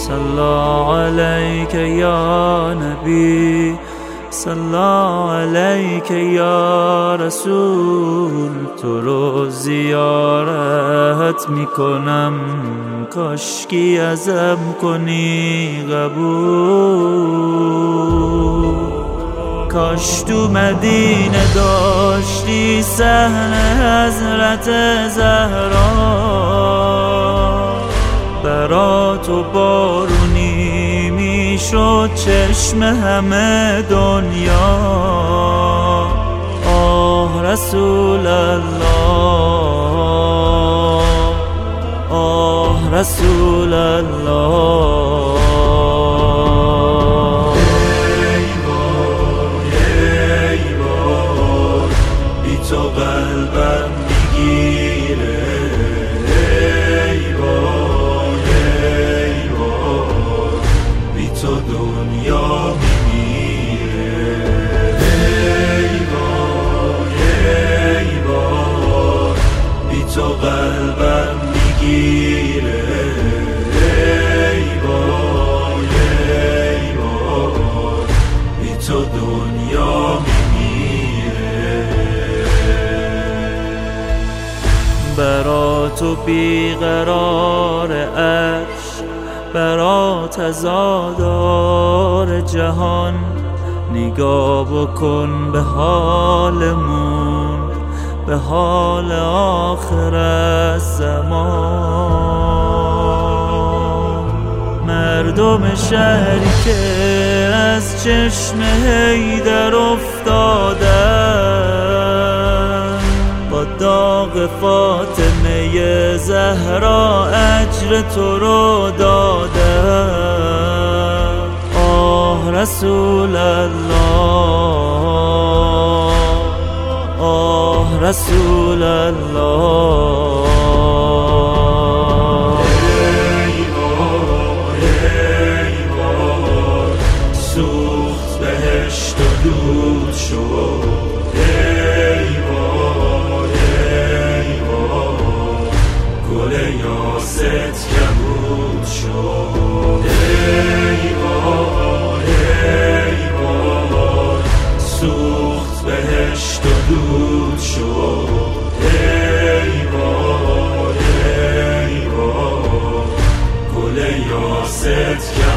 صلی علیک یا نبی، صلی علیک یا رسول. تو رو زیارت میکنم، کاشکی ازم کنی قبول. کاش تو مدینه داشتی صحن حضرت زهرا، برا تو بارونی میشد چشم همه دنیا. آه رسول الله، آه رسول الله. تو قلبم میگیره، ای وای بی تو دنیا میمیره. ای وای بی تو قلبم میگیره، ای وای بی تو دنیا برا تو بیقرار عرش، برا تزادار جهان. نگاه بکن به حالمون، به حال آخر الزمان. مردم شهری که از چشم حیدر افتادن، با داغ فاطمه زهرا اجر تو رو دادن. آه رسول الله، آه رسول الله. ای وای سوخت بهشت و دود شد. یاست کبود شد. ای وای سوخت بهشت و دود شد. ای وای گل یاست